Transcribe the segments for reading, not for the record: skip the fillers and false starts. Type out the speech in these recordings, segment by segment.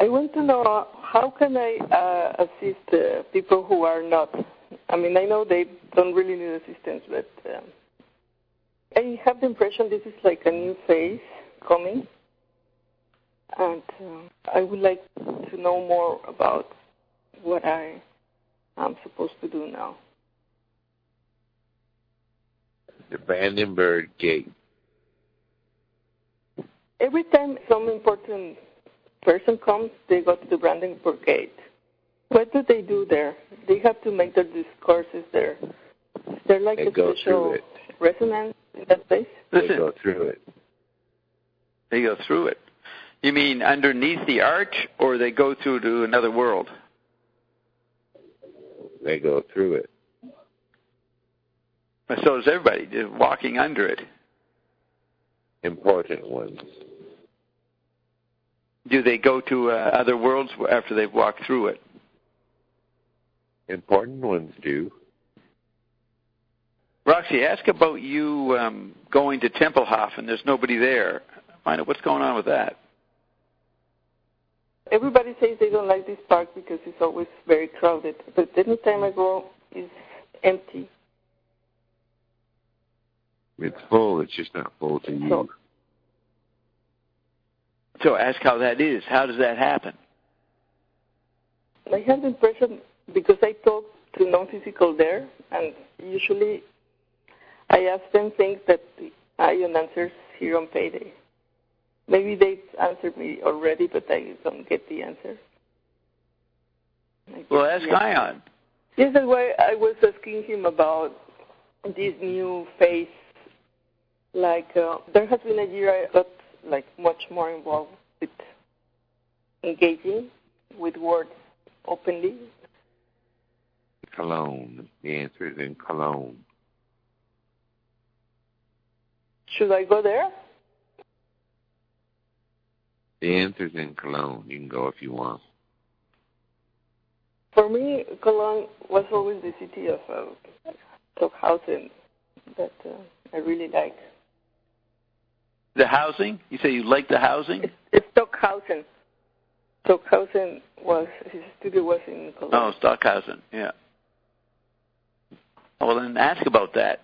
I want to know how can I assist people who are not. I mean, I know they don't really need assistance, but I have the impression this is like a new phase coming, and I would like to know more about what I am supposed to do now. The Brandenburg Gate. Every time some important person comes, they go to the Brandenburg Gate. What do they do there? They have to make their discourses there. Is there like a special resonance in that place? They go through it. They go through it. You mean underneath the arch, or they go through to another world? They go through it. So does everybody, just walking under it. Important ones. Do they go to other worlds after they've walked through it? Important ones do. Roxy, ask about you going to Tempelhof and there's nobody there. Find out what's going on with that. Everybody says they don't like this park because it's always very crowded. But any time I go, it's empty. It's full. It's just not full to you. So ask how that is. How does that happen? I have the impression, because I talk to non-physical there, and usually I ask them things that Ion answers here on payday. Maybe they answered me already, but I don't get the answer. Well, ask Ion. Yes, that's why I was asking him about this new phase. Like, there has been a year I got like much more involved with engaging with words openly. Cologne. The answer is in Cologne. Should I go there? The answer is in Cologne. You can go if you want. For me, Cologne was always the city of Stockhausen that I really like. The housing? You say you like the housing? It's Stockhausen. Stockhausen his studio was in Cologne. Oh, Stockhausen, yeah. Well, then ask about that.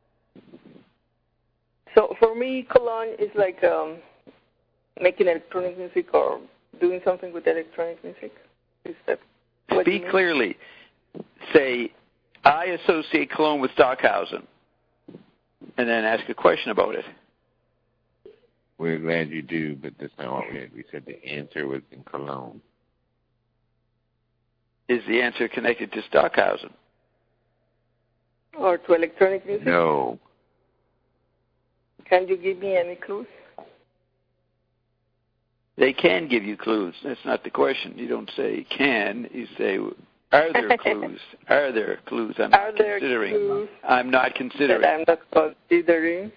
So for me, Cologne is like making electronic music or doing something with electronic music. Is that what Speak clearly. Say, I associate Cologne with Stockhausen, and then ask a question about it. We're glad you do, but that's not what we had. We said the answer was in Cologne. Is the answer connected to Stockhausen? Or to electronic music? No. Can you give me any clues? They can give you clues. That's not the question. You don't say can. You say, are there clues? Are there clues? I'm not considering. Clues I'm not considering. That I'm not considering.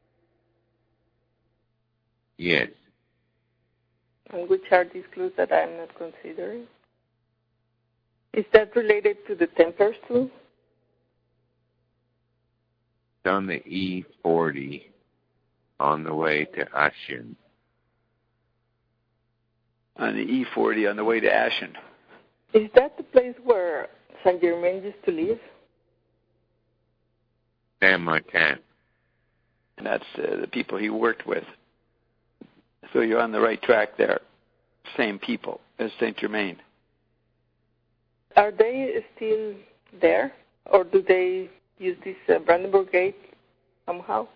Yes. And which are these clues that I'm not considering? Is that related to the Templars too? It's on the E40 on the way to Aachen. On the E40 on the way to Aachen. Is that the place where Saint Germain used to live? Saint Martin. And that's the people he worked with. So you're on the right track there. Same people as Saint Germain. Are they still there? Or do they use this Brandenburg Gate somehow?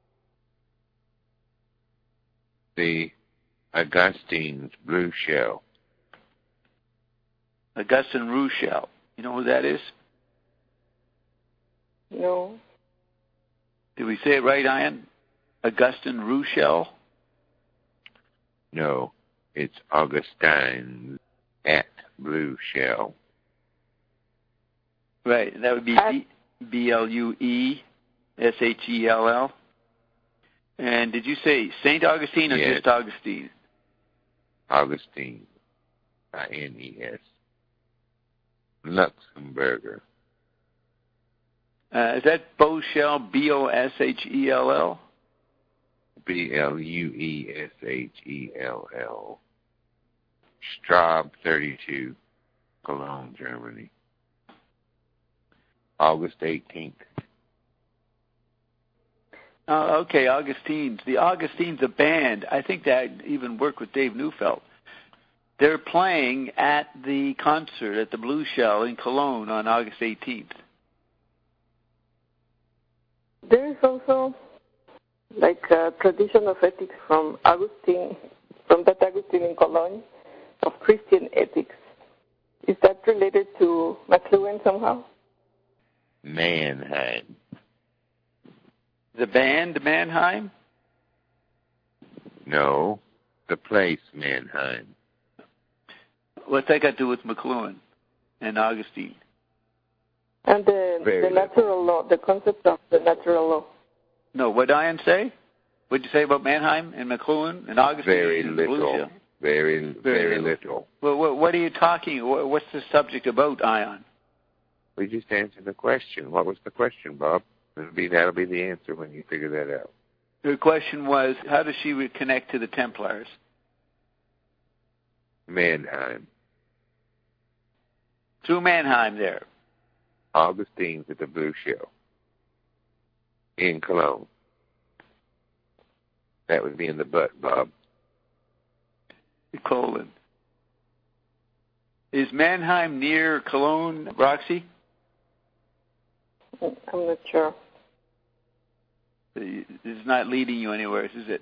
The Augustine's Blue Shell. Augustine Rouchel. You know who that is? No. Did we say it right, Ian? Augustine Rouchel? No, it's Augustine at Blue Shell. Right, that would be Blueshell. And did you say St. Augustine or just Augustine? Augustine, I-N-E-S. Luxemburger. Is that Boshell, B-O-S-H-E-L-L? B-L-U-E-S-H-E-L-L. Straub 32, Cologne, Germany. August 18th. Okay, Augustines. The Augustines, a band. I think that even worked with Dave Neufeld. They're playing at the concert at the Blue Shell in Cologne on August 18th. There is also like a tradition of ethics from Augustine, from that Augustine in Cologne, of Christian ethics. Is that related to McLuhan somehow? Mannheim. The band Mannheim? No, the place Mannheim. What's that got to do with McLuhan and Augustine? And the natural law, the concept of the natural law. No, what did Ian say? What did you say about Mannheim and McLuhan and Augustine? Very little. Very little. Well, what are you talking? What's the subject about, Ion? We just answered the question. What was the question, Bob? That'll be the answer when you figure that out. The question was, how does she connect to the Templars? Mannheim. Through Mannheim there. Augustine's at the Blue Shell in Cologne. That would be in the butt, Bob. Colon. Is Mannheim near Cologne, Roxy? I'm not sure. It's not leading you anywhere, is it?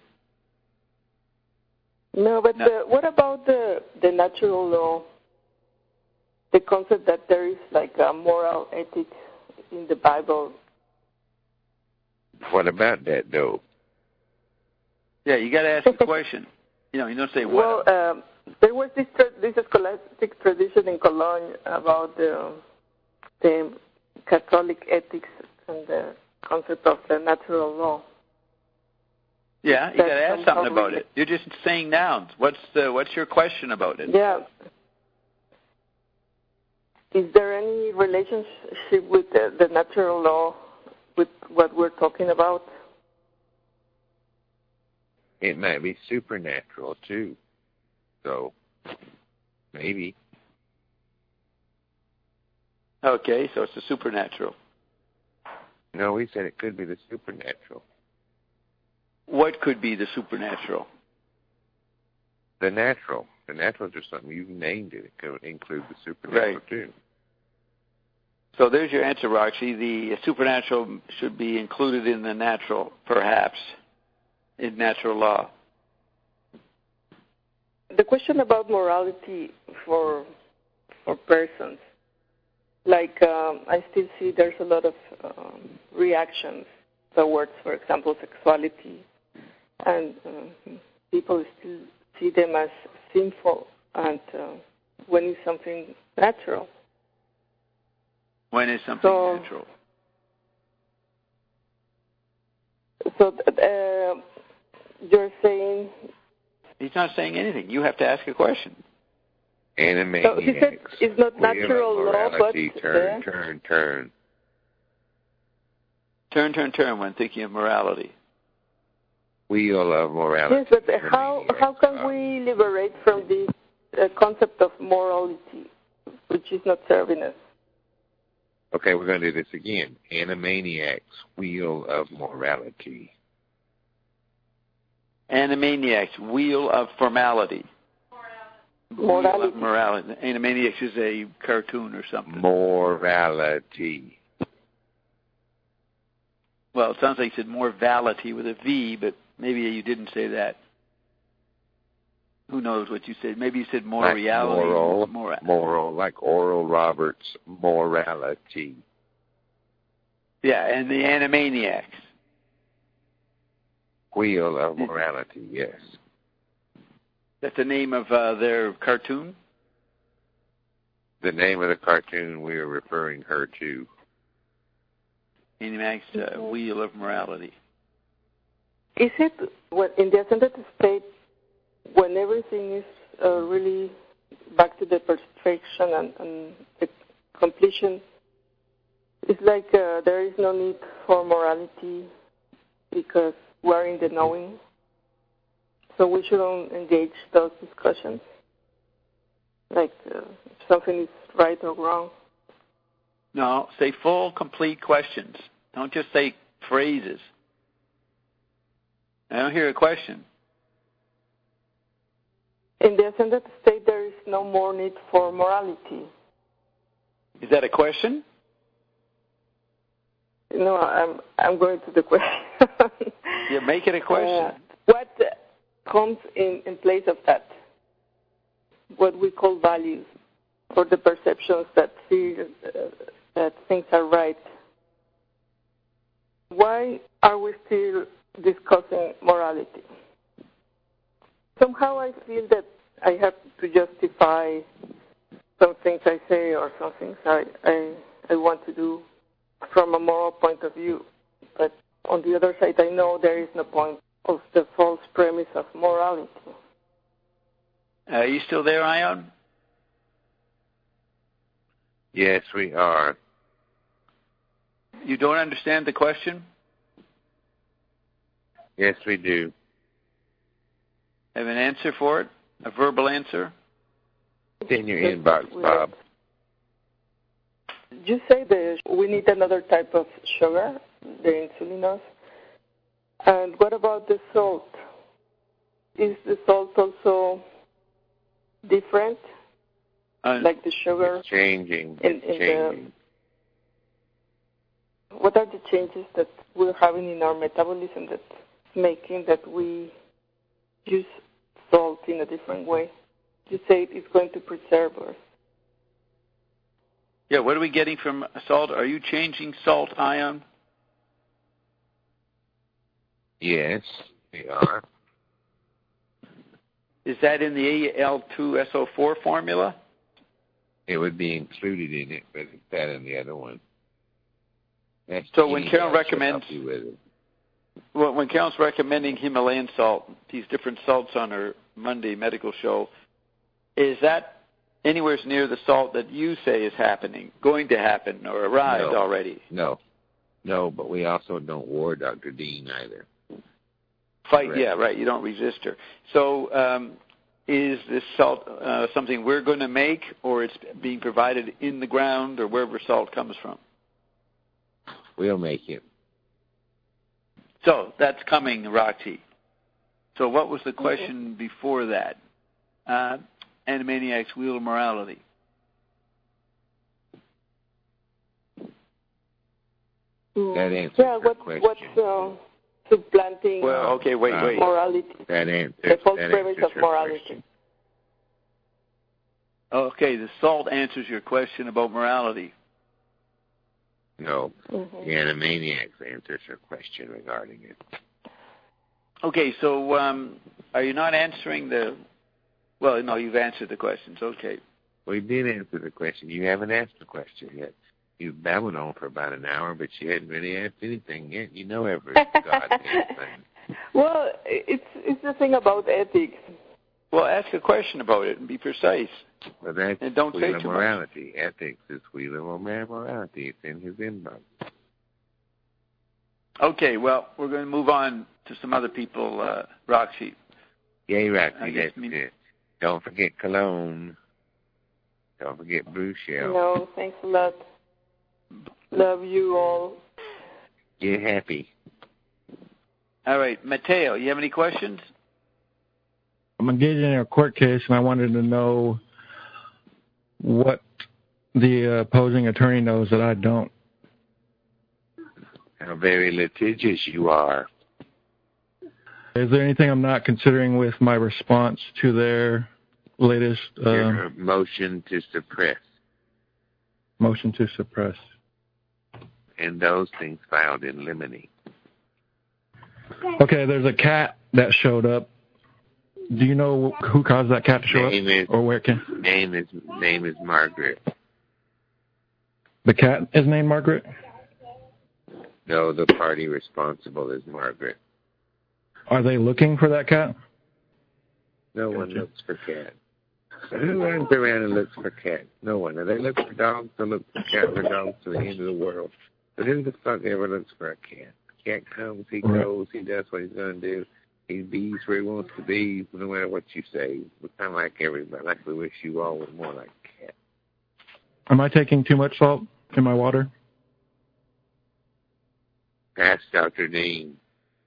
No, but no. What about the natural law? The concept that there is like a moral ethics in the Bible. What about that, though? Yeah, you got to ask the question. You don't say what. Well, there was this scholastic tradition in Cologne about the Catholic ethics and the concept of the natural law. Yeah, you got to ask something about it. You're just saying nouns. What's your question about it? Yeah. Is there any relationship with the natural law with what we're talking about? It might be supernatural, too. So, maybe. Okay, so it's the supernatural. No, we said it could be the supernatural. What could be the supernatural? The natural. The natural is just something you've named it. It could include the supernatural, too. So there's your answer, Roxy. The supernatural should be included in the natural, perhaps, in natural law. The question about morality for persons, like I still see there's a lot of reactions towards, for example, sexuality, and people still see them as sinful, and when is something natural? When is something natural? So you're saying... He's not saying anything. You have to ask a question. Animaniacs. So he said it's not natural law, but... Turn. Turn when thinking of morality. Wheel of morality. Yes, but how can we liberate from this concept of morality, which is not serving us? Okay, we're going to do this again. Animaniacs, Wheel of Morality. Animaniacs, Wheel of Formality. Morality. Wheel of Morality. Animaniacs is a cartoon or something. Morality. Well, it sounds like you said morality with a V, but maybe you didn't say that. Who knows what you said? Maybe you said more like reality. Moral, like Oral Roberts, morality. Yeah, and the Animaniacs. Wheel of Morality, yes. That's the name of their cartoon? The name of the cartoon we are referring her to. Animaniacs, Wheel of Morality. Is it in the ascended state when everything is really back to the perfection and the completion? It's like there is no need for morality because we're in the knowing. So we shouldn't engage those discussions. Like if something is right or wrong. No, say full, complete questions. Don't just say phrases. I don't hear a question. In the ascended state, there is no more need for morality. Is that a question? No, I'm going to the question. Yeah, make it a question. What comes in place of that? What we call values, or the perceptions that feel that things are right. Why are we still discussing morality? Somehow I feel that I have to justify some things I say or some things I want to do from a moral point of view. But on the other side, I know there is no point of the false premise of morality. Are you still there, Ion? Yes, we are. You don't understand the question? Yes, we do. Have an answer for it? A verbal answer? It's in your inbox, Bob. You say that we need another type of sugar, the insulinos. And what about the salt? Is the salt also different? Like the sugar? It's changing. It's changing. What are the changes that we're having in our metabolism that's making that we use salt in a different way? You say it's going to preserve us. Yeah, what are we getting from salt? Are you changing salt, Ion? Yes, we are. Is that in the Al2SO4 formula? It would be included in it, but it's that in the other one. That's so when Carol recommends, when Carol's recommending Himalayan salt, these different salts on her Monday medical show, is that anywhere near the salt that you say is happening, going to happen, or arrived already? No, but we also don't war Dr. Dean either. Fight, correct. Yeah, right. You don't resist her. So is this salt something we're going to make, or it's being provided in the ground, or wherever salt comes from? We'll make it. So that's coming, Roxy. So what was the question before that? Animaniacs' Wheel of Morality. That answers the question. What's supplanting wait. morality? That answers the false premise of morality. Question. Okay, the salt answers your question about morality. No, the Animaniacs answers your question regarding it. Okay, so are you not answering the... Well, no, you've answered the questions. Okay. We did answer the question. You haven't asked the question yet. You've babbled on for about an hour, but you hadn't really asked anything yet. You know every goddamn thing. Well, it's the thing about ethics. Well, ask a question about it and be precise. Well, that's and don't Wheel say of too Morality. much. Ethics is Wheel of Morality. It's in his inbox. Okay, well, we're going to move on to some other people, Roxy. Yay, Roxy, that's it. Don't forget Cologne. Don't forget Blue Shell. No, thanks a lot. Love you all. Get happy. All right, Mateo, you have any questions? I'm engaged in a court case, and I wanted to know what the opposing attorney knows that I don't. How very litigious you are. Is there anything I'm not considering with my response to their latest... Your motion to suppress. Motion to suppress. And those things filed in limine. Okay, there's a cat that showed up. Do you know who caused that cat to show up? Or where it came? Name is Margaret. The cat is named Margaret? No, the party responsible is Margaret. Are they looking for that cat? No one looks for cats. Who runs around and looks for cats? No one. They look for dogs, they look for cats or dogs to the end of the world. But who the fuck ever looks for a cat? Cat comes, he goes, he does what he's going to do. He bees where he wants to be, no matter what you say. We're kind of like everybody. Like we wish you all were more like cats. Am I taking too much salt in my water? Ask Dr. Dean.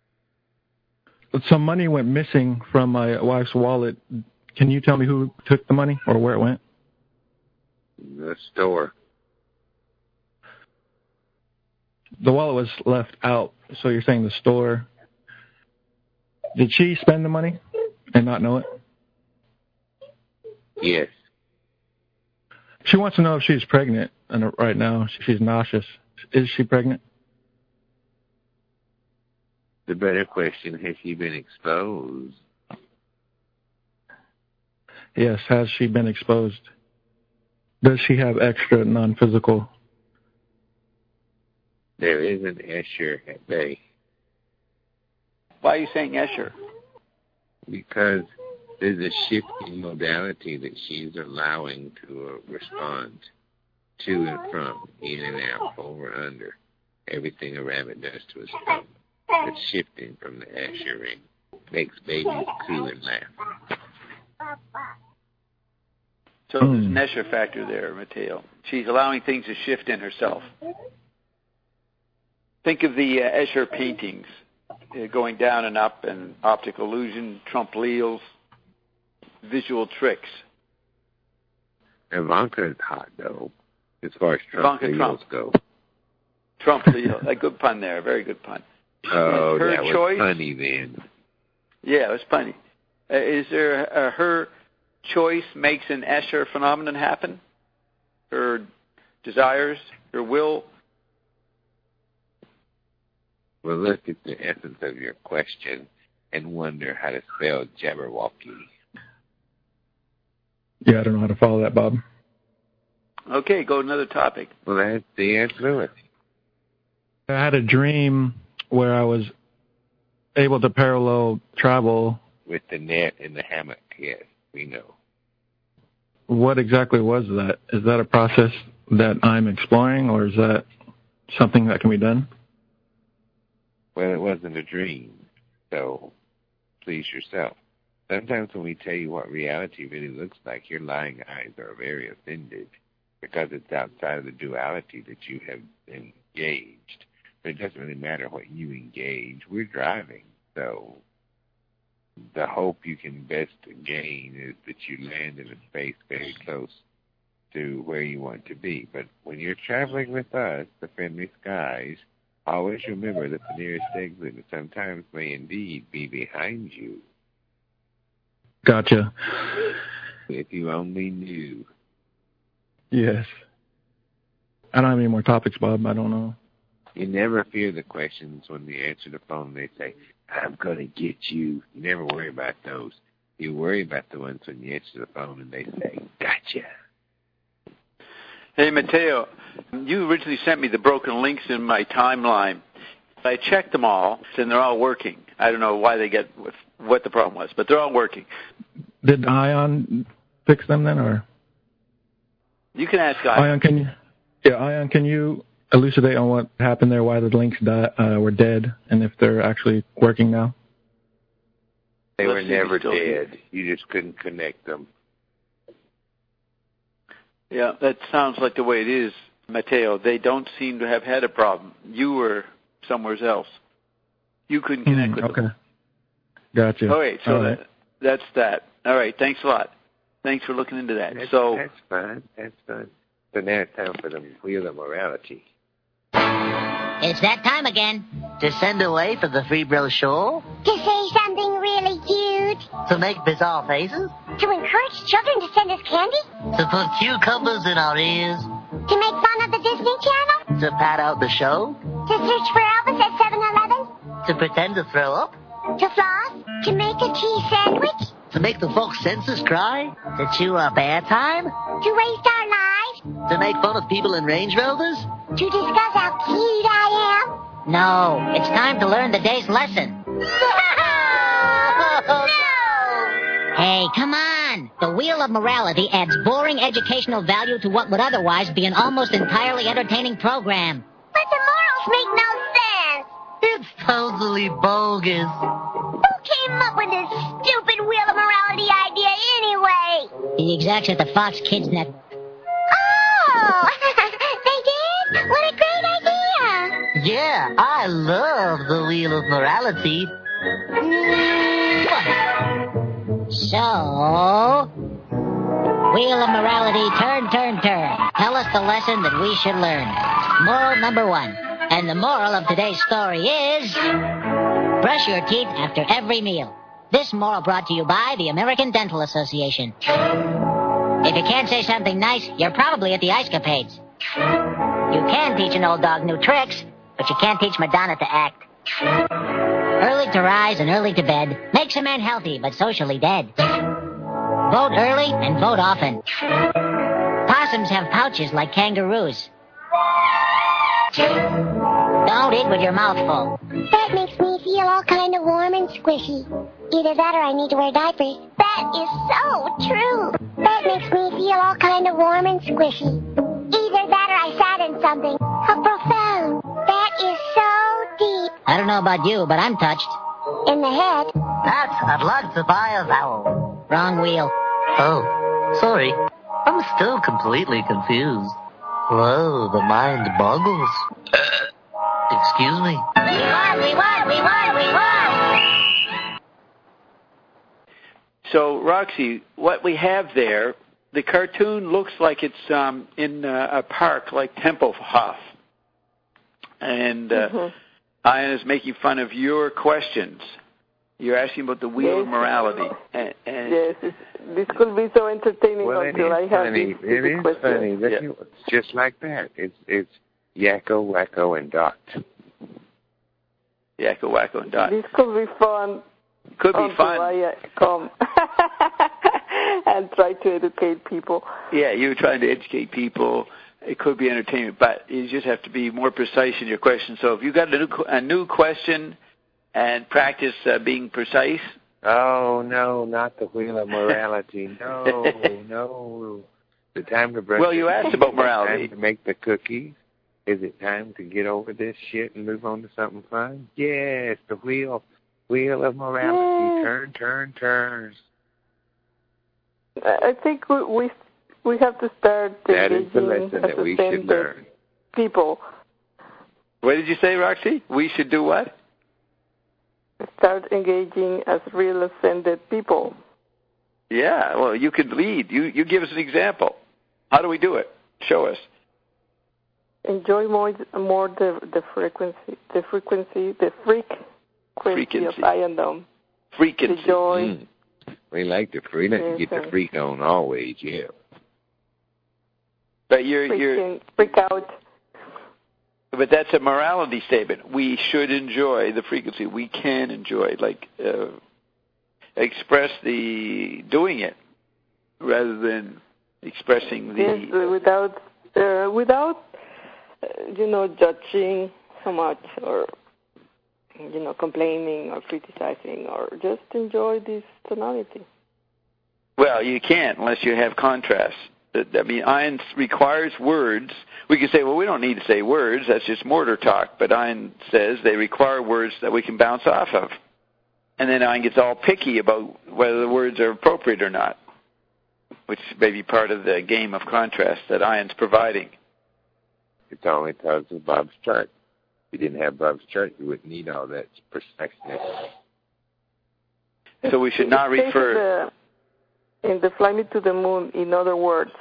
Some money went missing from my wife's wallet. Can you tell me who took the money or where it went? The store. The wallet was left out, so you're saying the store. Did she spend the money and not know it? Yes. She wants to know if she's pregnant right now. She's nauseous. Is she pregnant? The better question, has she been exposed? Yes, has she been exposed? Does she have extra non-physical? There is an Escher at bay. Why are you saying Escher? Because there's a shift in modality that she's allowing to respond to and from, in and out, over and under. Everything a rabbit does to a stomach. It's shifting from the Escher ring. Makes babies coo and laugh. So there's an Escher factor there, Mateo. She's allowing things to shift in herself. Think of the Escher paintings going down and up, and optic illusion, Trump Leals, visual tricks. Ivanka is hot, though, as far as Trump Leals go. Trump Leals. A good pun there. Very good pun. Oh, her that was choice, funny then. Yeah, it was funny. Is there her choice makes an Escher phenomenon happen? Her desires, her will? We'll look at the essence of your question and wonder how to spell Jabberwocky. Yeah, I don't know how to follow that, Bob. Okay, go to another topic. Well, that's D.S. Lewis. I had a dream where I was able to parallel travel. With the net and the hammock, yes, we know. What exactly was that? Is that a process that I'm exploring, or is that something that can be done? Well, it wasn't a dream, so please yourself. Sometimes when we tell you what reality really looks like, your lying eyes are very offended because it's outside of the duality that you have engaged. But it doesn't really matter what you engage. We're driving, so the hope you can best gain is that you land in a space very close to where you want to be. But when you're traveling with us, the friendly skies, always remember that the nearest exit sometimes may indeed be behind you. Gotcha. If you only knew. Yes. I don't have any more topics, Bob. I don't know. You never fear the questions when they answer the phone. They say, I'm going to get you. You never worry about those. You worry about the ones when you answer the phone and they say, gotcha. Hey, Mateo, you originally sent me the broken links in my timeline. I checked them all, and they're all working. I don't know why what the problem was, but they're all working. Did Ion fix them then, or? You can ask Ion. Ion, can you elucidate on what happened there, why the links were dead, and if they're actually working now? They were never dead. You just couldn't connect them. Yeah, that sounds like the way it is, Mateo. They don't seem to have had a problem. You were somewhere else. You couldn't connect with them. Gotcha. All right, so that's that. All right, thanks a lot. Thanks for looking into that. That's fine. That's fine. So now it's time for the Wheel of Morality. It's that time again. To send away for the free brochure? To say something really cute. To make bizarre faces? To encourage children to send us candy. To put cucumbers in our ears? To make fun of the Disney Channel. To pad out the show? To search for Elvis at 7-Eleven. To pretend to throw up? To floss. To make a cheese sandwich. To make the folks' senses cry? To chew our bad time? To waste our lives. To make fun of people in Range Rovers? To discuss how cute I am. No, it's time to learn the day's lesson. No! Hey, come on! The Wheel of Morality adds boring educational value to what would otherwise be an almost entirely entertaining program. But the morals make no sense. It's totally bogus. came up with this stupid Wheel of Morality idea anyway? The execs at the Fox Kids Net. Oh, they did? What a great idea. Yeah, I love the Wheel of Morality. So, Wheel of Morality, turn, turn, turn. Tell us the lesson that we should learn. Moral number 1. And the moral of today's story is... brush your teeth after every meal. This moral brought to you by the American Dental Association. If you can't say something nice, you're probably at the Ice Capades. You can teach an old dog new tricks, but you can't teach Madonna to act. Early to rise and early to bed makes a man healthy but socially dead. Vote early and vote often. Possums have pouches like kangaroos. Don't eat with your mouth full. That makes me feel all kind of warm and squishy. Either that or I need to wear diapers. That is so true. That makes me feel all kind of warm and squishy. Either that or I sat in something. How profound. That is so deep. I don't know about you, but I'm touched. In the head. I'd like to buy a vowel. Wrong wheel. Oh, sorry. I'm still completely confused. Whoa, the mind boggles. Excuse me. We won. So, Roxy, what we have there, the cartoon looks like it's in a park like Tempelhof. And Ian is making fun of your questions. You're asking about the Wheel of Morality. Yes, this could be so entertaining until I have funny. It is funny. It's just like that. It's Yakko, Wacko, and Dot. Yakko, Wacko, and Dot. This could be fun. Could be fun. I come and try to educate people. Yeah, you're trying to educate people. It could be entertainment, but you just have to be more precise in your question. So if you got a new question and practice being precise. Oh, no, not the Wheel of Morality. No. The time to brush. Well, you asked about morality. Time to make the cookies. Is it time to get over this shit and move on to something fun? Yes, the Wheel of Morality. Turn. I think we have to start that is the engaging lesson that we should learn. People. What did you say, Roxy? We should do what? Start engaging as real ascended people. Yeah, well, you could lead. You give us an example. How do we do it? Show us. Enjoy more the frequency of I-Am. Frequency. The joy. We like the freedom to get the freak on always, yeah. But you're freak out. But that's a morality statement. We should enjoy the frequency. We can enjoy, express the doing it rather than expressing the... Yes, without judging so much or, complaining or criticizing, or just enjoy this tonality. Well, you can't unless you have contrast. Ian requires words. We can say, well, we don't need to say words. That's just mortar talk. But Ian says they require words that we can bounce off of. And then Ian gets all picky about whether the words are appropriate or not, which may be part of the game of contrast that Ian's providing. It's only because of Bob's chart. If you didn't have Bob's chart, you wouldn't need all that preciseness. So we should not refer... In the Fly Me to the Moon, in other words,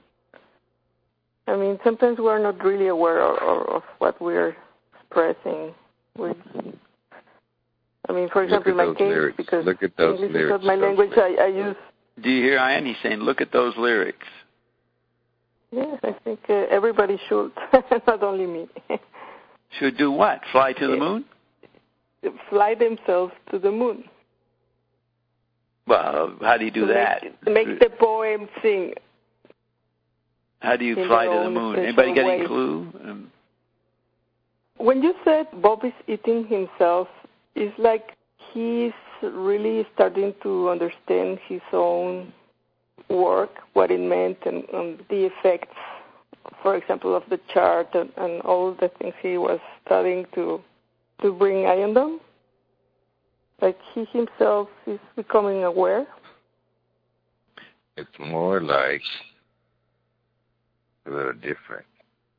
sometimes we're not really aware of what we're expressing. For example, in my case, lyrics. because look at those English lyrics, is not my language, I use... Do you hear Ian? He's saying, look at those lyrics. Yes, I think everybody should, not only me. Should do what? Fly to the moon? Fly themselves to the moon. Well, how do you do that? Make the poem sing. How do you fly to the moon? Anybody got any clue? When you said Bob is eating himself, it's like he's really starting to understand his own work, what it meant, and the effects, for example, of the chart and all the things he was studying to bring Iandom. Like he himself is becoming aware? It's more like a little different.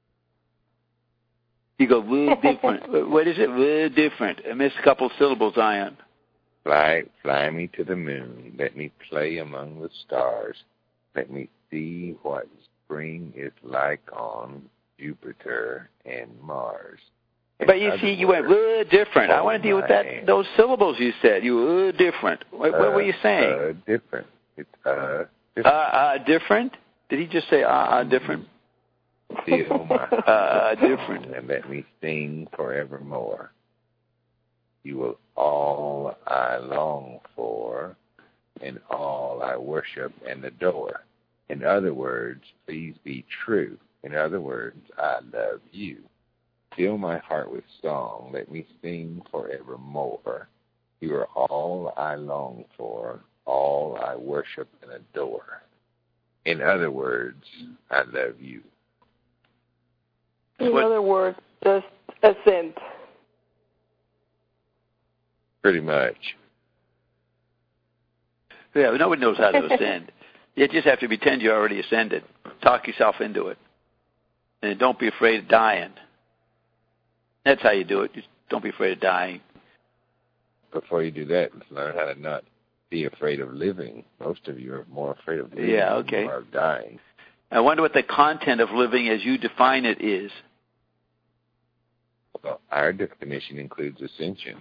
You go, woo, different. What is it? Woo, different. I missed a couple syllables, Ion. Fly me to the moon. Let me play among the stars. Let me see what spring is like on Jupiter and Mars. But you see, you went different. I want to deal with that. Those syllables you said. You were different. What were you saying? Different. It's different. Different? Did he just say different? Feel my different. And let me sing forevermore. You will all I long for, and all I worship and adore. In other words, please be true. In other words, I love you. Fill my heart with song. Let me sing forevermore. You are all I long for, all I worship and adore. In other words, I love you. In other words, just ascend. Pretty much. Yeah, no one knows how to ascend. You just have to pretend you already ascended. Talk yourself into it. And don't be afraid of dying. That's how you do it. Just don't be afraid of dying. Before you do that, learn how to not be afraid of living. Most of you are more afraid of living than you are of dying. I wonder what the content of living as you define it is. Well, our definition includes ascension.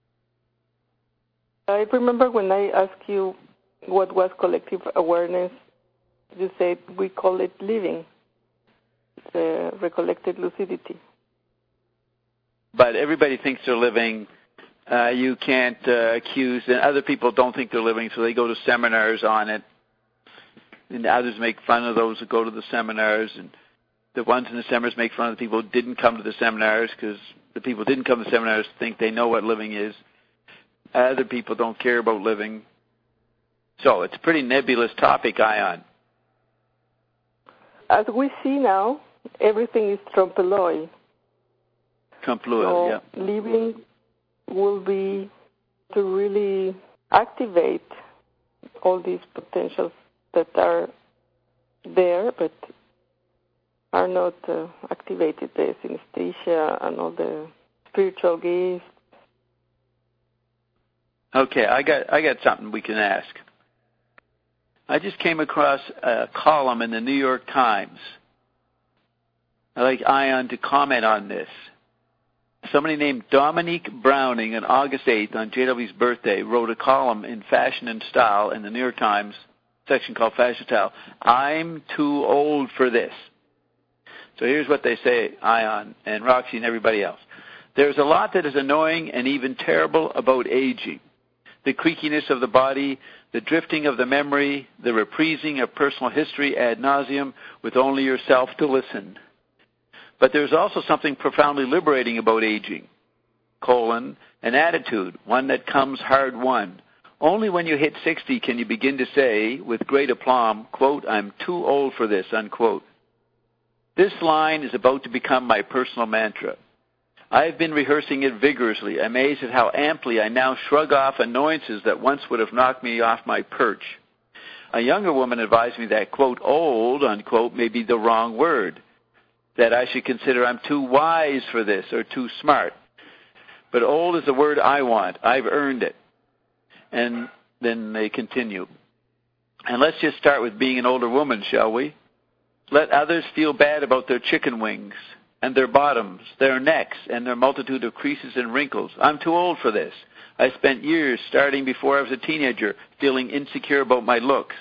I remember when I asked you what was collective awareness, you said we call it living, the recollected lucidity. But everybody thinks they're living. You can't accuse, and other people don't think they're living, so they go to seminars on it. And others make fun of those who go to the seminars, and the ones in the seminars make fun of the people who didn't come to the seminars because the people who didn't come to the seminars think they know what living is. Other people don't care about living. So it's a pretty nebulous topic, Ion. As we see now, everything is trompe-l'oeil. Trompe-l'oeil, so living will be to really activate all these potentials that are there but are not activated, the synesthesia and all the spiritual gifts. Okay, I got something we can ask. I just came across a column in the New York Times. I'd like Ion to comment on this. Somebody named Dominique Browning on August 8th, on JW's birthday, wrote a column in Fashion and Style in the New York Times, section called Fashion Style. I'm too old for this. So here's what they say, Ion and Roxy and everybody else. There's a lot that is annoying and even terrible about aging. The creakiness of the body, the drifting of the memory, the reprising of personal history ad nauseum with only yourself to listen. But there's also something profoundly liberating about aging, an attitude, one that comes hard won. Only when you hit 60 can you begin to say, with great aplomb, quote, I'm too old for this, unquote. This line is about to become my personal mantra. I've been rehearsing it vigorously, amazed at how amply I now shrug off annoyances that once would have knocked me off my perch. A younger woman advised me that, quote, old, unquote, may be the wrong word, that I should consider I'm too wise for this or too smart. But old is the word I want. I've earned it. And then they continue. And let's just start with being an older woman, shall we? Let others feel bad about their chicken wings and their bottoms, their necks, and their multitude of creases and wrinkles. I'm too old for this. I spent years, starting before I was a teenager, feeling insecure about my looks.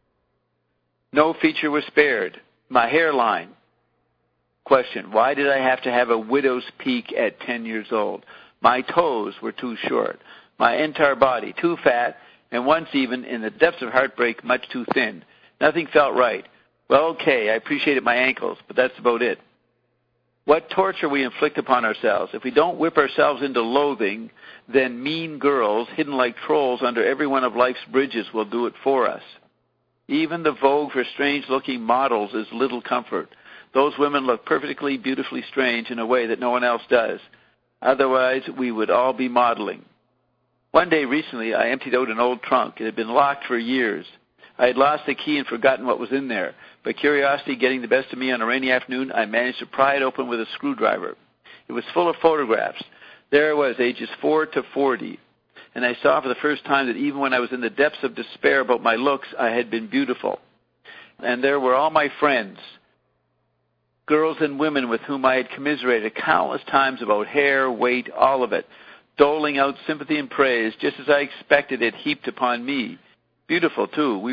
No feature was spared. My hairline. Question, why did I have to have a widow's peak at 10 years old? My toes were too short. My entire body too fat, and once even, in the depths of heartbreak, much too thin. Nothing felt right. Well, okay, I appreciated my ankles, but that's about it. What torture we inflict upon ourselves. If we don't whip ourselves into loathing, then mean girls, hidden like trolls under every one of life's bridges, will do it for us. Even the vogue for strange-looking models is little comfort. Those women look perfectly, beautifully strange in a way that no one else does. Otherwise, we would all be modeling. One day recently, I emptied out an old trunk. It had been locked for years. I had lost the key and forgotten what was in there. But curiosity getting the best of me on a rainy afternoon, I managed to pry it open with a screwdriver. It was full of photographs. There I was, ages 4 to 40. And I saw for the first time that even when I was in the depths of despair about my looks, I had been beautiful. And there were all my friends, girls and women with whom I had commiserated countless times about hair, weight, all of it, doling out sympathy and praise just as I expected it heaped upon me. Beautiful, too. We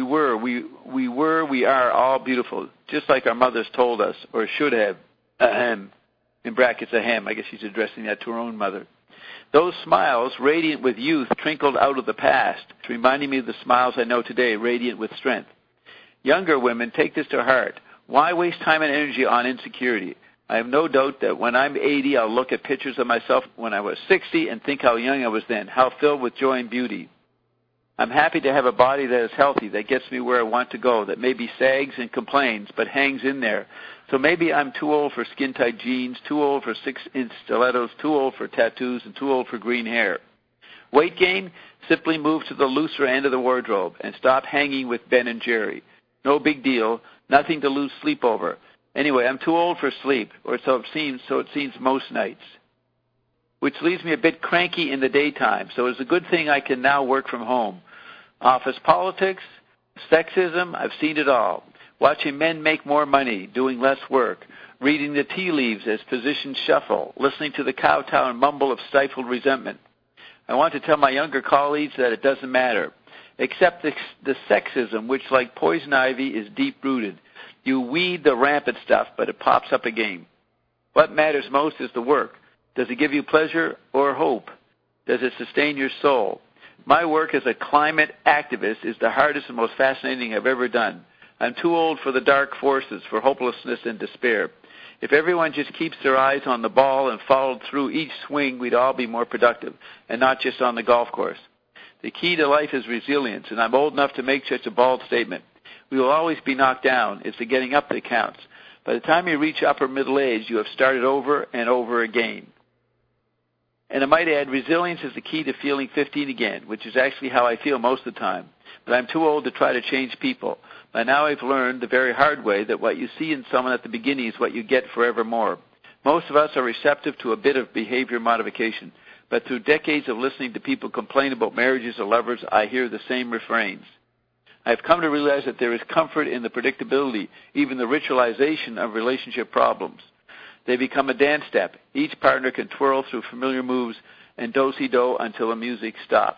are all beautiful, just like our mothers told us, or should have. Ahem. In brackets, ahem. I guess she's addressing that to her own mother. Those smiles, radiant with youth, trickled out of the past, reminding me of the smiles I know today, radiant with strength. Younger women, take this to heart. Why waste time and energy on insecurity? I have no doubt that when I'm 80, I'll look at pictures of myself when I was 60 and think how young I was then, how filled with joy and beauty. I'm happy to have a body that is healthy, that gets me where I want to go, that maybe sags and complains, but hangs in there. So maybe I'm too old for skin-tight jeans, too old for 6-inch stilettos, too old for tattoos, and too old for green hair. Weight gain? Simply move to the looser end of the wardrobe and stop hanging with Ben and Jerry. No big deal, nothing to lose sleep over. Anyway, I'm too old for sleep, or so it seems most nights, which leaves me a bit cranky in the daytime. So it's a good thing I can now work from home. Office politics, sexism, I've seen it all. Watching men make more money, doing less work, reading the tea leaves as positions shuffle, listening to the kowtow and mumble of stifled resentment. I want to tell my younger colleagues that it doesn't matter, except the sexism, which like poison ivy is deep-rooted. You weed the rampant stuff, but it pops up again. What matters most is the work. Does it give you pleasure or hope? Does it sustain your soul? My work as a climate activist is the hardest and most fascinating I've ever done. I'm too old for the dark forces, for hopelessness and despair. If everyone just keeps their eyes on the ball and followed through each swing, we'd all be more productive, and not just on the golf course. The key to life is resilience, and I'm old enough to make such a bold statement. We will always be knocked down. It's the getting up that counts. By the time you reach upper middle age, you have started over and over again. And I might add, resilience is the key to feeling 15 again, which is actually how I feel most of the time. But I'm too old to try to change people. By now I've learned the very hard way that what you see in someone at the beginning is what you get forevermore. Most of us are receptive to a bit of behavior modification. But through decades of listening to people complain about marriages or lovers, I hear the same refrains. I've come to realize that there is comfort in the predictability, even the ritualization of relationship problems. They become a dance step. Each partner can twirl through familiar moves and do-si-do until the music stops.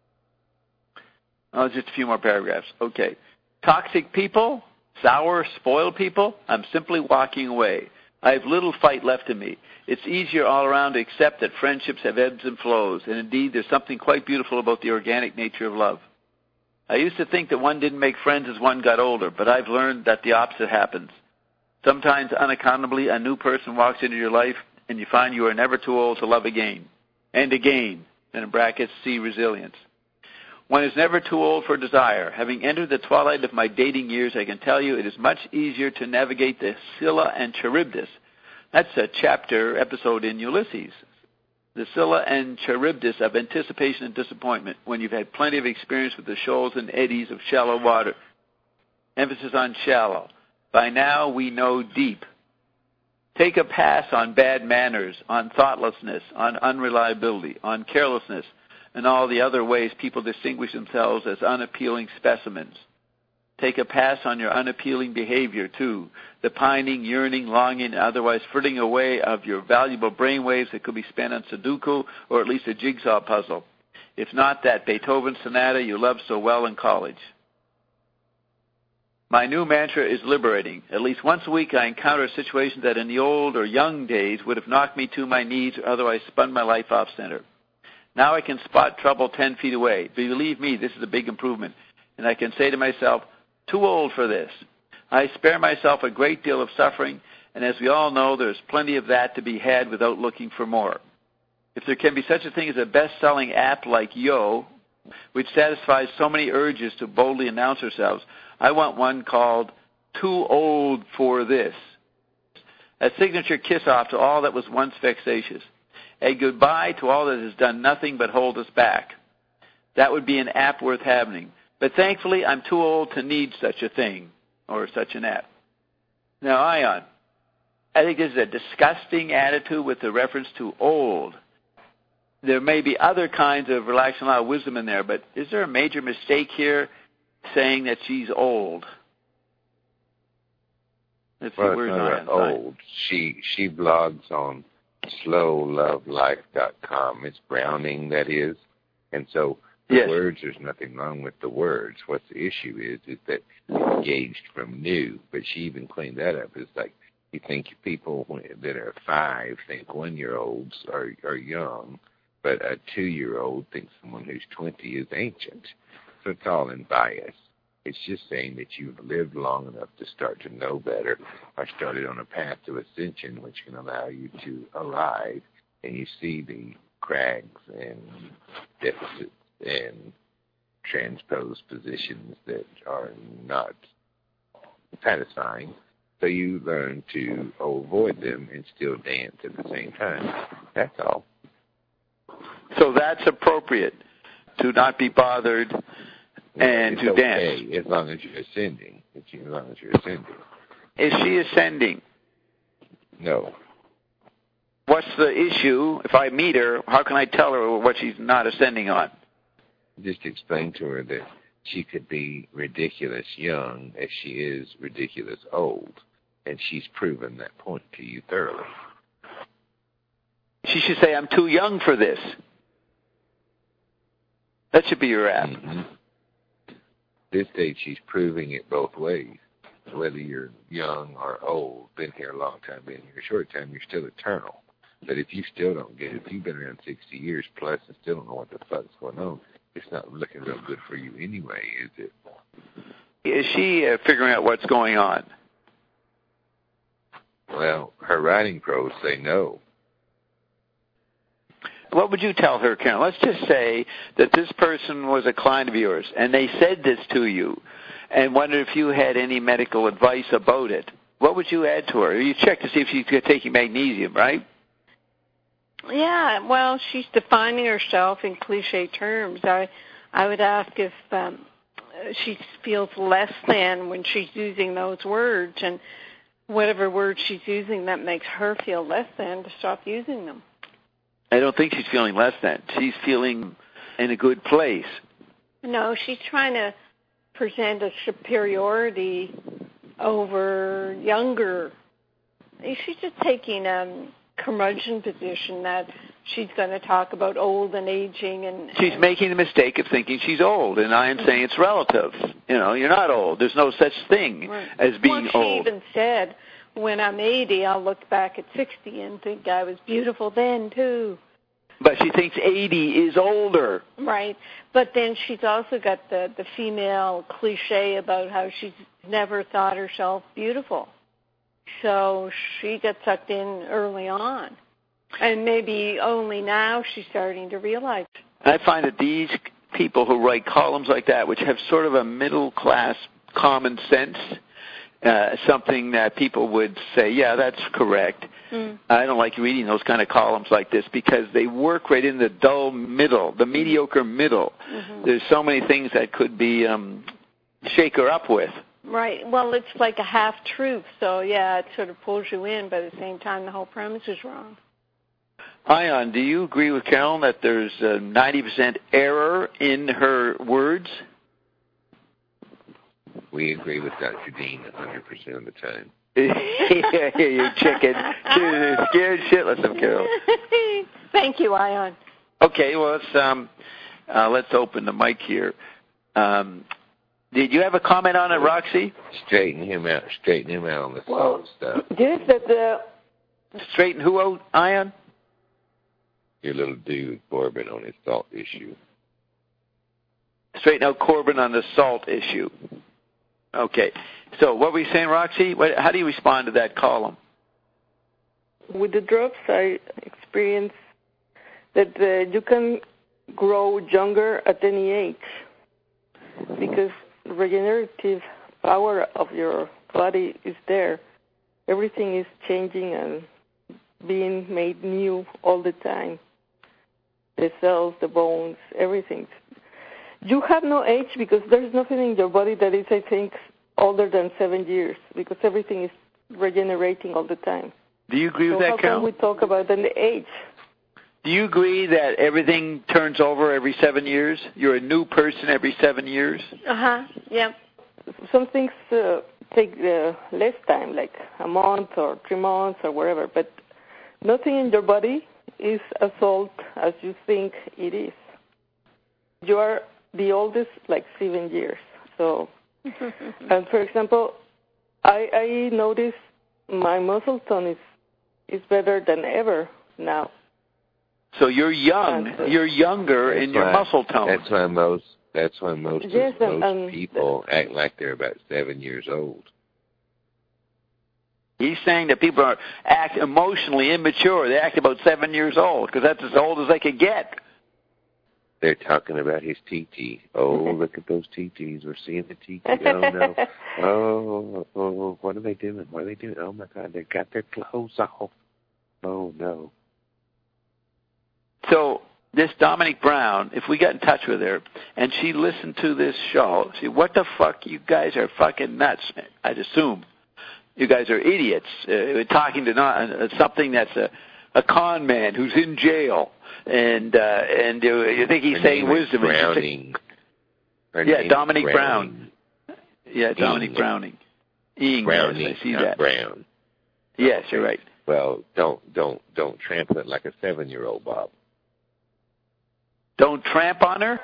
Oh, just a few more paragraphs. Okay. Toxic people, sour, spoiled people, I'm simply walking away. I have little fight left in me. It's easier all around to accept that friendships have ebbs and flows, and indeed there's something quite beautiful about the organic nature of love. I used to think that one didn't make friends as one got older, but I've learned that the opposite happens. Sometimes unaccountably, a new person walks into your life, and you find you are never too old to love again. And again, and in brackets, see resilience. One is never too old for desire. Having entered the twilight of my dating years, I can tell you it is much easier to navigate the Scylla and Charybdis. That's a chapter episode in Ulysses. The Scylla and Charybdis of anticipation and disappointment, when you've had plenty of experience with the shoals and eddies of shallow water. Emphasis on shallow. By now we know deep. Take a pass on bad manners, on thoughtlessness, on unreliability, on carelessness, and all the other ways people distinguish themselves as unappealing specimens. Take a pass on your unappealing behavior, too, the pining, yearning, longing, and otherwise fritting away of your valuable brainwaves that could be spent on Sudoku or at least a jigsaw puzzle, if not that Beethoven sonata you loved so well in college. My new mantra is liberating. At least once a week I encounter a situation that in the old or young days would have knocked me to my knees or otherwise spun my life off center. Now I can spot trouble 10 feet away. Believe me, this is a big improvement. And I can say to myself, too old for this. I spare myself a great deal of suffering, and as we all know, there's plenty of that to be had without looking for more. If there can be such a thing as a best-selling app like Yo, which satisfies so many urges to boldly announce ourselves, I want one called Too Old for This. A signature kiss-off to all that was once vexatious. A goodbye to all that has done nothing but hold us back. That would be an app worth having. But thankfully, I'm too old to need such a thing or such an app. Now, Ion, I think this is a disgusting attitude with the reference to old. There may be other kinds of relaxing a lot of wisdom in there, but is there a major mistake here saying that she's old? Let's see, where's Ion? Old. She blogs on slowlovelife.com. It's Browning, that is. And so the words, there's nothing wrong with the words. What the issue is that engaged from new. But she even cleaned that up. It's like, you think people that are 5 think 1-year-olds are young, but a 2-year-old thinks someone who's 20 is ancient. So it's all in bias. It's just saying that you've lived long enough to start to know better, or started on a path to ascension, which can allow you to arrive, and you see the crags and deficits and transposed positions that are not satisfying. So you learn to avoid them and still dance at the same time. That's all. So that's appropriate, to not be bothered and to dance. As long as you're ascending. Is she ascending? No. What's the issue? If I meet her, how can I tell her what she's not ascending on? Just explain to her that she could be ridiculous young as she is ridiculous old. And she's proven that point to you thoroughly. She should say, I'm too young for this. That should be your app. Mm-hmm. This stage, she's proving it both ways. Whether you're young or old, been here a long time, been here a short time, you're still eternal. But if you still don't get it, if you've been around 60 years plus and still don't know what the fuck's going on, it's not looking real good for you anyway, is it? Is she figuring out what's going on? Well, her writing pros say no. What would you tell her, Karen? Let's just say that this person was a client of yours, and they said this to you, and wondered if you had any medical advice about it. What would you add to her? You check to see if she's taking magnesium, right? Yeah, well, she's defining herself in cliche terms. I would ask if she feels less than when she's using those words, and whatever words she's using that makes her feel less than, to stop using them. I don't think she's feeling less than. She's feeling in a good place. No, she's trying to present a superiority over younger. She's just taking a curmudgeon position that she's going to talk about old and aging. And she's making the mistake of thinking she's old, and I am saying it's relative. You know, you're not old. There's no such thing as being old. She even said, when I'm 80, I'll look back at 60 and think I was beautiful then, too. But she thinks 80 is older. Right. But then she's also got the female cliche about how she's never thought herself beautiful. So she got sucked in early on. And maybe only now she's starting to realize. I find that these people who write columns like that, which have sort of a middle-class common sense, something that people would say, yeah, that's correct. I don't like reading those kind of columns like this because they work right in the dull middle, the mediocre middle. There's so many things that could be shake her up with. Right. Well, it's like a half-truth, so, yeah, it sort of pulls you in, but at the same time, the whole premise is wrong. Ion, do you agree with Carolyn that there's 90% error in her words? We agree with Dr. Dean 100% of the time. You chicken. Scared shitless of Carol. Thank you, Ion. Okay, well, let's open the mic here. Did you have a comment on it, Roxy? Straighten him out on the salt stuff. Yes, that Straighten who out, Ion? Your little dude, Corbin, on his salt issue. Straighten out Corbin on the salt issue. Okay. So what were you saying, Roxy? How do you respond to that column? With the drugs, I experienced that you can grow younger at any age because the regenerative power of your body is there. Everything is changing and being made new all the time. The cells, the bones, everything. You have no age because there's nothing in your body that is, I think, older than 7 years because everything is regenerating all the time. Do you agree with that, Carol? How can we talk about the age? Do you agree that everything turns over every 7 years? You're a new person every 7 years? Yeah. Some things take less time, like a month or 3 months or whatever, but nothing in your body is as old as you think it is. You are the oldest, like 7 years. So, and for example, I notice my muscle tone is better than ever now. So you're young. You're younger in your muscle tone. That's why most people act like they're about 7 years old. He's saying that people act emotionally immature. They act about 7 years old because that's as old as they could get. They're talking about his TT. Oh, look at those TTs. We're seeing the TT. Oh, no. Oh, what are they doing? What are they doing? Oh, my God, they got their clothes off. Oh, no. So this Dominique Brown, if we got in touch with her and she listened to this show, see, what the fuck? You guys are fucking nuts, I'd assume. You guys are idiots. Talking to something that's a con man who's in jail. And you think he's saying wisdom. Browning. Yeah, Dominique Brown. Yeah, Dominique Browning. Browning, yes, I see not that. Brown. Yes, you're right. Well, don't trample it like a 7-year-old, Bob. Don't tramp on her?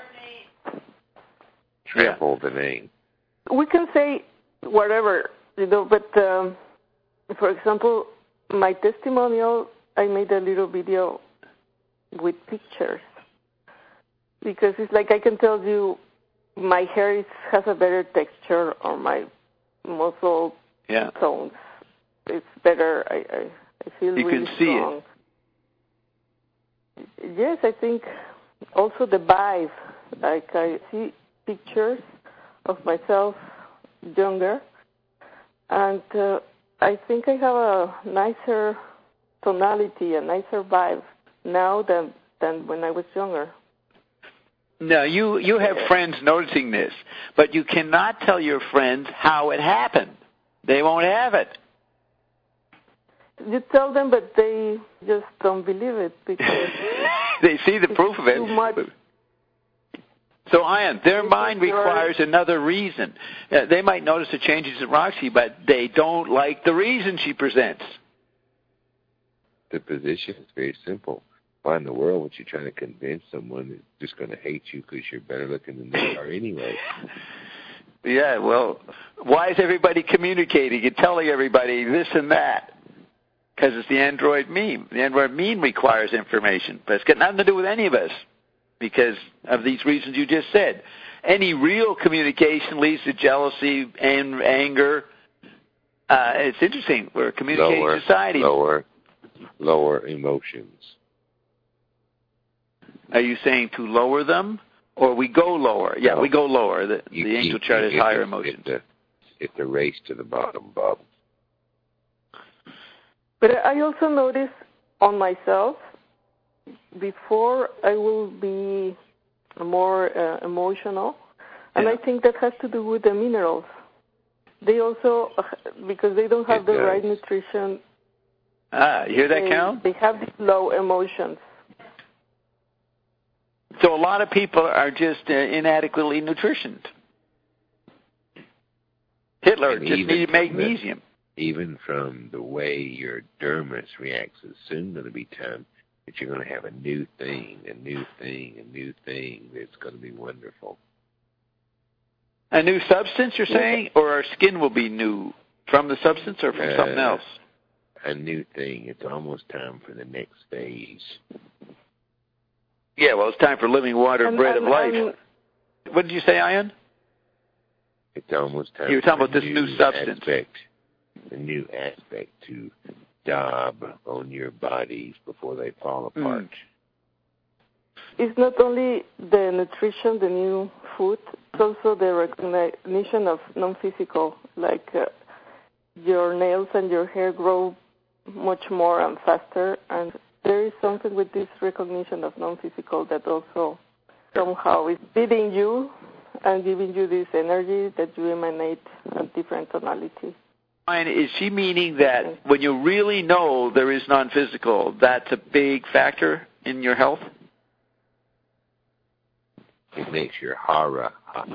Trample the name. We can say whatever, but for example, my testimonial, I made a little video with pictures because it's like I can tell you my hair has a better texture or my muscle tones. It's better. I feel you really can see strong. Yes, I think also the vibe. Like I see pictures of myself younger, and I think I have a nicer tonality, a nicer vibe now than when I was younger. No, you have friends noticing this, but you cannot tell your friends how it happened. They won't have it. You tell them, but they just don't believe it because they see the proof of it. Too much. So, Ian, their mind requires another reason. They might notice the changes in Roxy, but they don't like the reason she presents. The position is very simple. Why in the world would you try to convince someone that's just going to hate you because you're better looking than they are anyway? Yeah, well, why is everybody communicating and telling everybody this and that? Because it's the Android meme. The Android meme requires information, but it's got nothing to do with any of us because of these reasons you just said. Any real communication leads to jealousy and anger. It's interesting. We're a communicating society. Lower emotions. Are you saying to lower them, or we go lower? Yeah, we go lower. The angel chart is higher emotions. It's a race to the bottom, Bob. But I also notice on myself, before I will be more emotional, and I think that has to do with the minerals. They also, because they don't have the right nutrition. You hear that, Cal? They have these low emotions. So a lot of people are just inadequately nutritioned. Hitler just needed magnesium. Even from the way your dermis reacts, it's soon going to be time that you're going to have a new thing that's going to be wonderful. A new substance, you're saying? Or our skin will be new from the substance or from something else? A new thing. It's almost time for the next phase. Yeah, well, it's time for living water and bread of life. What did you say, Ian? It's almost time. You were talking about this new substance. The new aspect to daub on your bodies before they fall apart. It's not only the nutrition, the new food, it's also the recognition of non-physical, like your nails and your hair grow much more and faster, and there is something with this recognition of non-physical that also somehow is feeding you and giving you this energy that you emanate at different tonalities. And is she meaning that when you really know there is non-physical, that's a big factor in your health? It makes your hara hot.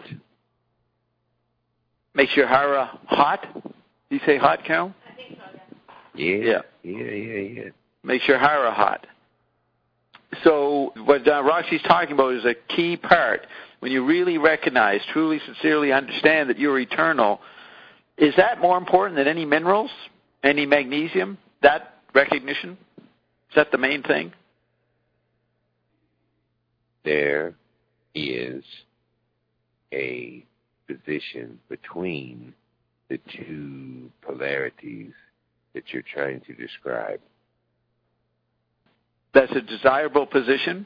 Makes your hara hot? You say hot, Carol? I think so, Yeah. Makes your hara hot. So what Roxy's talking about is a key part. When you really recognize, truly, sincerely understand that you're eternal, is that more important than any minerals, any magnesium, that recognition? Is that the main thing? There is a position between the two polarities that you're trying to describe. That's a desirable position?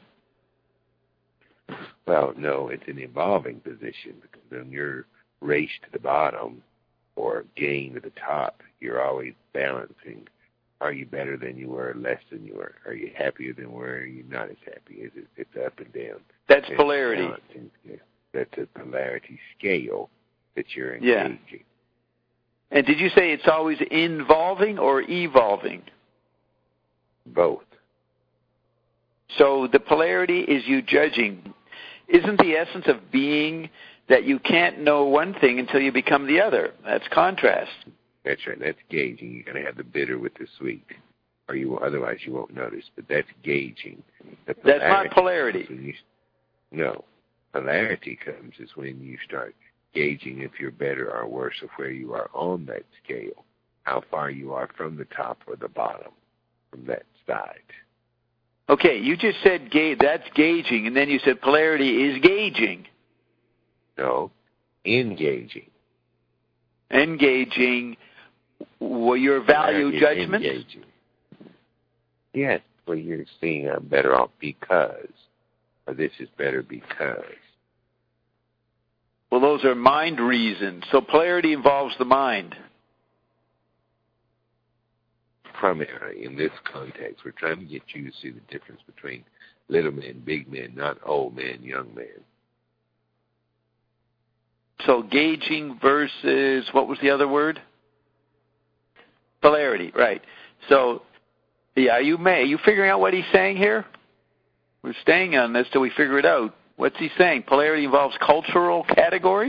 Well, no, it's an evolving position because when you're raced to the bottom or gain to the top, you're always balancing. Are you better than you were, less than you were? Are you happier than you were? Are you not as happy? It's up and down. That's polarity. That's a polarity scale that you're engaging. Yeah. And did you say it's always involving or evolving? Both. So the polarity is you judging. Isn't the essence of being that you can't know one thing until you become the other? That's contrast. That's right. That's gauging. You're going to have the bitter with the sweet, otherwise you won't notice. But that's gauging. That's not polarity. No. Polarity comes is when you start gauging if you're better or worse of where you are on that scale, how far you are from the top or the bottom from that side. Okay, you just said that's gauging, and then you said polarity is gauging. No, engaging. Engaging your value judgment? Engaging. Yes, well, you're seeing I'm better off because, or this is better because. Well, those are mind reasons. So polarity involves the mind. Primarily, in this context, we're trying to get you to see the difference between little men, big men, not old men, young men. So gauging versus, what was the other word? Polarity, right. So, yeah, you figuring out what he's saying here? We're staying on this till we figure it out. What's he saying? Polarity involves cultural categories?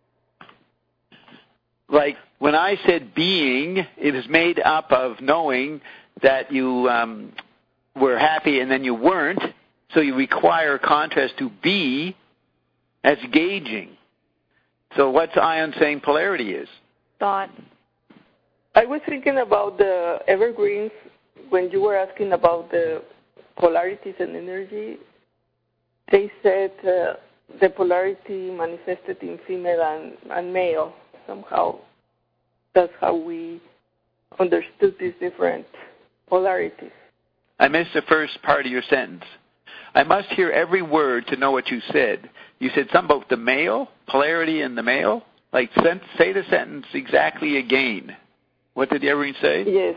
Like when I said being, it is made up of knowing that you were happy and then you weren't, so you require contrast to be. That's gauging. So what's Ion saying polarity is? Thought. I was thinking about the evergreens when you were asking about the polarities and energy. They said the polarity manifested in female and male. Somehow that's how we understood these different polarities. I missed the first part of your sentence. I must hear every word to know what you said. You said something about the male, polarity in the male? Like, say the sentence exactly again. What did Evergreen say? Yes.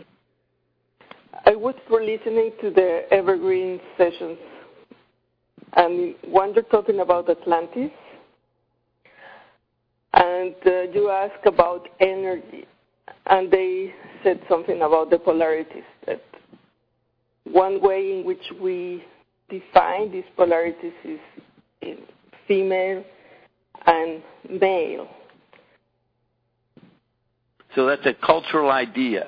I was listening to the Evergreen sessions, and one you're talking about Atlantis, and you asked about energy, and they said something about the polarities, that one way in which we define these polarities is in female and male. So that's a cultural idea.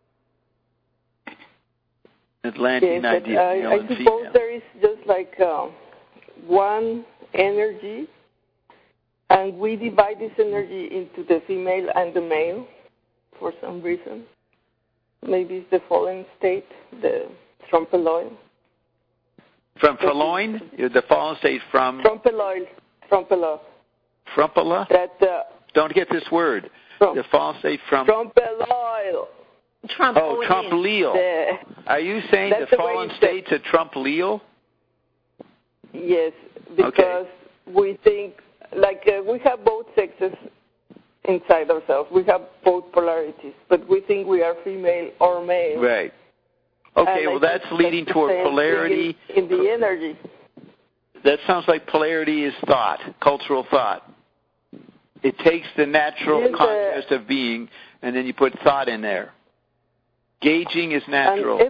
Atlantean idea. I suppose there is just like one energy, and we divide this energy into the female and the male for some reason. Maybe it's the fallen state, the Trompeloid. From Feloin? The fallen state from? Trompeloid. Trumpela? Don't get this word. The fallen state from? Trompeloid. Oh, Trompe-l'oeil. Are you saying the fallen state's a Trompe-l'oeil? Yes, because we think, like we have both sexes inside ourselves. We have both polarities, but we think we are female or male. Right. Okay, well that's leading toward polarity. In the energy. That sounds like polarity is thought, cultural thought. It takes the natural contrast of being, and then you put thought in there. Gauging is natural.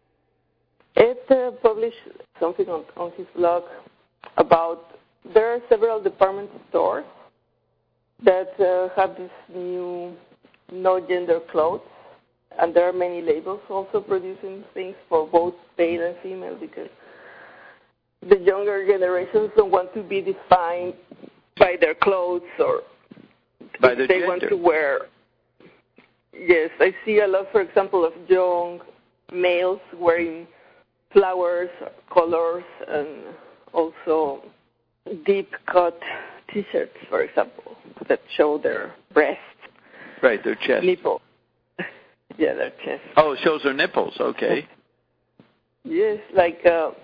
It published something on his blog about there are several department stores that have this new no-gender clothes, and there are many labels also producing things for both male and female because the younger generations don't want to be defined by their clothes or by their they gender. want to wear. Yes, I see a lot, for example, of young males wearing flowers, colors, and also deep-cut T-shirts, for example, that show their breasts. Right, their chest. Nipple. Yeah, their chest. Oh, it shows their nipples, okay. Yes, like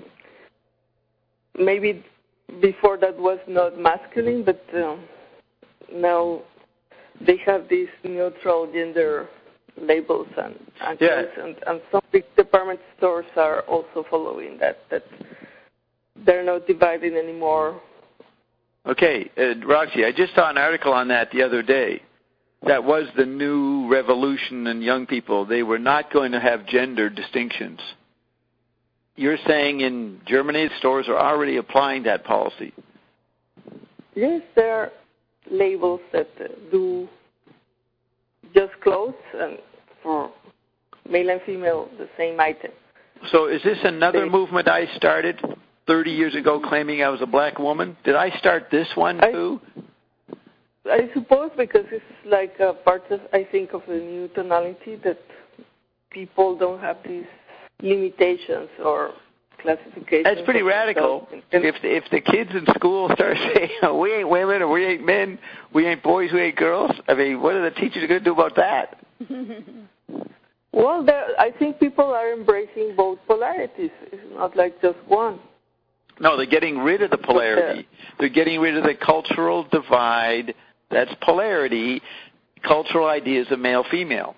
maybe before that was not masculine, but now they have these neutral gender labels and some big department stores are also following that they're not dividing anymore. Okay, Roxy, I just saw an article on that the other day. That was the new revolution in young people. They were not going to have gender distinctions. You're saying in Germany, stores are already applying that policy. Yes, there are labels that do just clothes, and for male and female, the same item. So is this another movement I started 30 years ago claiming I was a black woman? Did I start this one too? I suppose because it's like a part of, I think, of the new tonality that people don't have these limitations or classifications. That's pretty radical. If the kids in school start saying, we ain't women or we ain't men, we ain't boys, we ain't girls, I mean, what are the teachers going to do about that? Well, I think people are embracing both polarities. It's not like just one. No, they're getting rid of the polarity. They're getting rid of the cultural divide. That's polarity, cultural ideas of male-female.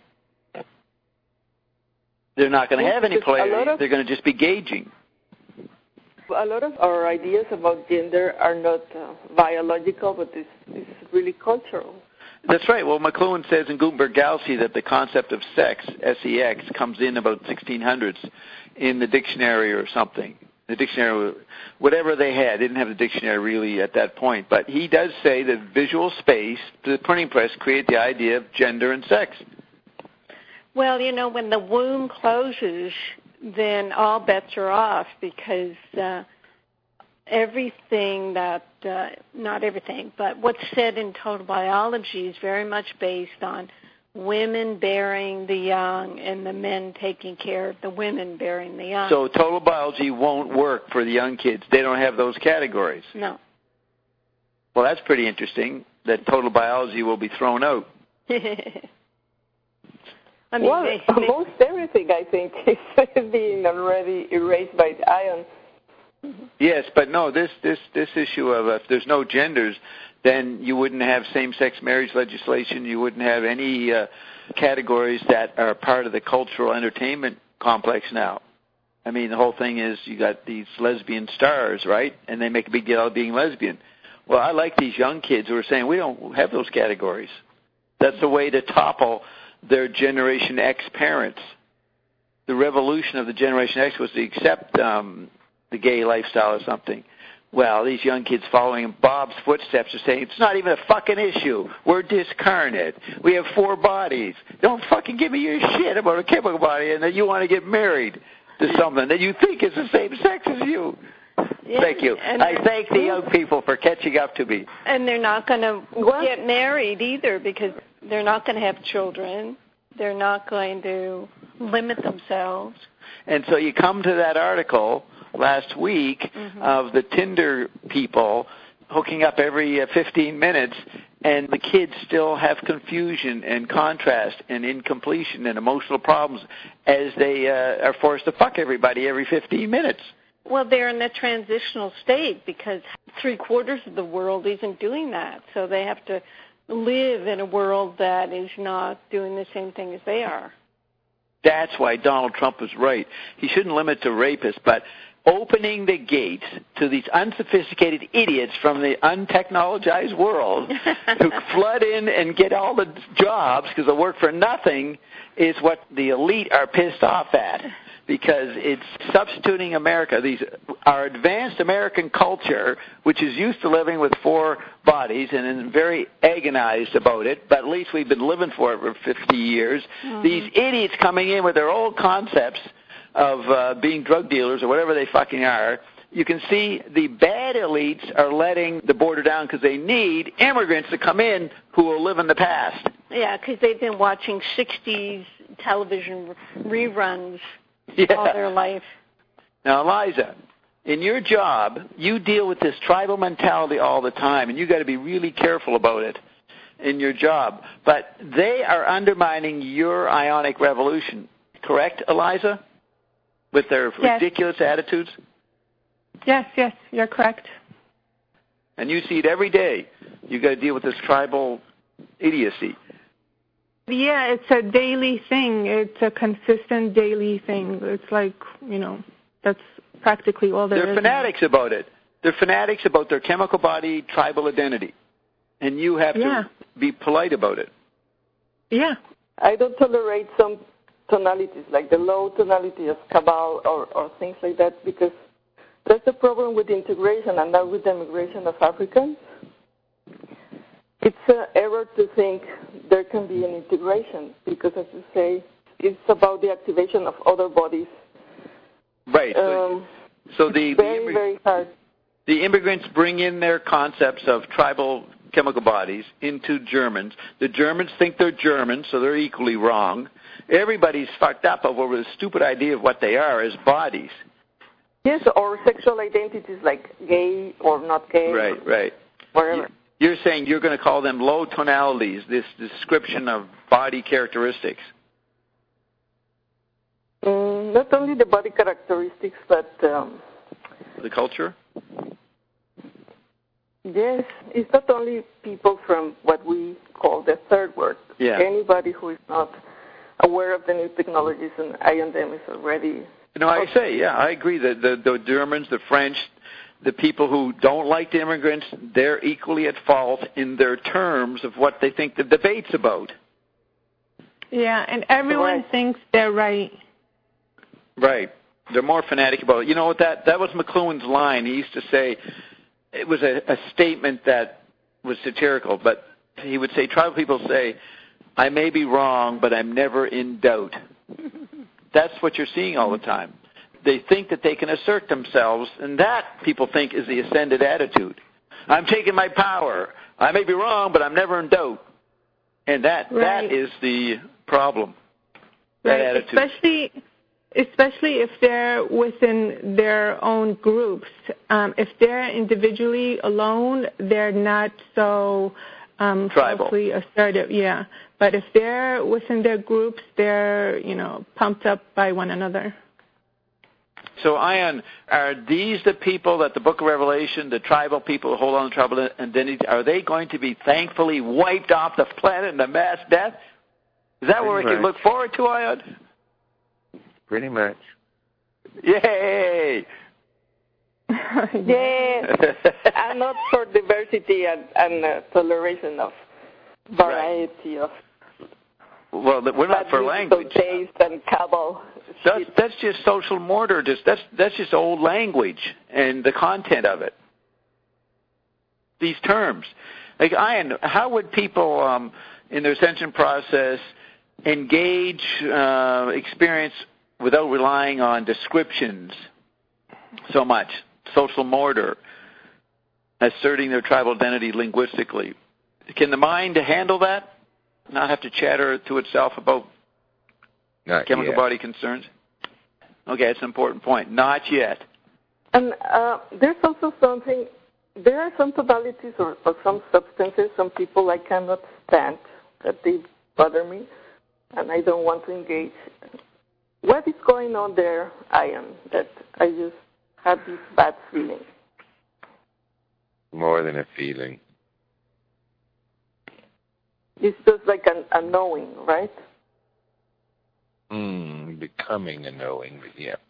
They're not going to have any polarity. They're going to just be gauging. A lot of our ideas about gender are not biological, but it's really cultural. That's right. Well, McLuhan says in Gutenberg Galaxy that the concept of sex, S-E-X, comes in about 1600s in the dictionary or something. The dictionary, whatever they had, they didn't have the dictionary really at that point. But he does say that visual space, the printing press, create the idea of gender and sex. Well, you know, when the womb closes, then all bets are off because everything that, not everything, but what's said in total biology is very much based on women bearing the young and the men taking care of the women bearing the young. So total biology won't work for the young kids. They don't have those categories. No. Well, that's pretty interesting that total biology will be thrown out. I mean, most everything, I think, is being already erased by the ions. Yes, but no, this issue of if there's no genders, then you wouldn't have same-sex marriage legislation. You wouldn't have any categories that are part of the cultural entertainment complex now. I mean, the whole thing is you got these lesbian stars, right? And they make a big deal out of being lesbian. Well, I like these young kids who are saying we don't have those categories. That's a way to topple their Generation X parents. The revolution of the Generation X was to accept the gay lifestyle or something. Well, these young kids following in Bob's footsteps are saying, it's not even a fucking issue. We're discarnate. We have 4 bodies. Don't fucking give me your shit about a chemical body and that you want to get married to someone that you think is the same sex as you. Yeah, thank you. I thank the young people for catching up to me. And they're not going to get married either because they're not going to have children. They're not going to limit themselves. And so you come to that article last week of the Tinder people hooking up every 15 minutes, and the kids still have confusion and contrast and incompletion and emotional problems as they are forced to fuck everybody every 15 minutes. Well, they're in the transitional state because 3/4 of the world isn't doing that, so they have to live in a world that is not doing the same thing as they are. That's why Donald Trump was right. He shouldn't limit to rapists, but opening the gates to these unsophisticated idiots from the untechnologized world who flood in and get all the jobs because they work for nothing is what the elite are pissed off at, because it's substituting America, our advanced American culture, which is used to living with 4 bodies and is very agonized about it, but at least we've been living for it for 50 years. Mm-hmm. These idiots coming in with their old concepts of being drug dealers or whatever they fucking are. You can see the bad elites are letting the border down because they need immigrants to come in who will live in the past. Yeah, because they've been watching 60s television reruns all their life. Now, Eliza, in your job, you deal with this tribal mentality all the time, and you've got to be really careful about it in your job. But they are undermining your ionic revolution, correct, Eliza? With their ridiculous attitudes? Yes, you're correct. And you see it every day. You've got to deal with this tribal idiocy. Yeah, it's a daily thing. It's a consistent daily thing. It's like, that's practically all there is. They're fanatics about it. They're fanatics about their chemical body tribal identity. And you have to be polite about it. Yeah. I don't tolerate some tonalities, like the low tonality of Cabal or things like that, because that's the problem with integration and not with the immigration of Africans. It's an error to think there can be an integration because, as you say, it's about the activation of other bodies. Right. So very hard. The immigrants bring in their concepts of tribal chemical bodies into Germans. The Germans think they're Germans, so they're equally wrong. Everybody's fucked up over the stupid idea of what they are as bodies. Yes, or sexual identities like gay or not gay. Right. Whatever. You're saying you're going to call them low tonalities, this description of body characteristics. Not only the body characteristics, but the culture? Yes, it's not only people from what we call the third world. Yeah. Anybody who is not aware of the new technologies and I&M is already... I agree that the Germans, the French, the people who don't like the immigrants, they're equally at fault in their terms of what they think the debate's about. Yeah, and everyone thinks they're right. Right. They're more fanatic about it. You know what, that was McLuhan's line. He used to say, it was a statement that was satirical, but he would say, tribal people say, I may be wrong, but I'm never in doubt. That's what you're seeing all the time. They think that they can assert themselves, and that, people think, is the ascended attitude. I'm taking my power. I may be wrong, but I'm never in doubt. And that is the problem, that attitude. Especially if they're within their own groups. If they're individually alone, they're not so falsely assertive. Yeah. But if they're within their groups, they're, pumped up by one another. So, Ian, are these the people that the Book of Revelation, the tribal people who hold on to tribal identity, are they going to be thankfully wiped off the planet in a mass death? Is that what we can look forward to, Ian? Pretty much. Yay! Yeah, I'm not for diversity and toleration of variety of... Well, we're not for language. Taste and cabal. That's just social mortar. That's just old language and the content of it. These terms. Like, Ian, how would people in their ascension process engage experience without relying on descriptions so much? Social mortar, asserting their tribal identity linguistically. Can the mind handle that? Not have to chatter to itself about chemical body concerns? Okay, that's an important point. Not yet. And there's also something, there are some tonalities or some substances, some people I cannot stand, that they bother me, and I don't want to engage. What is going on there, Ian, that I just have this bad feeling? More than a feeling. It's just like a knowing, right? Becoming a knowing, but yeah.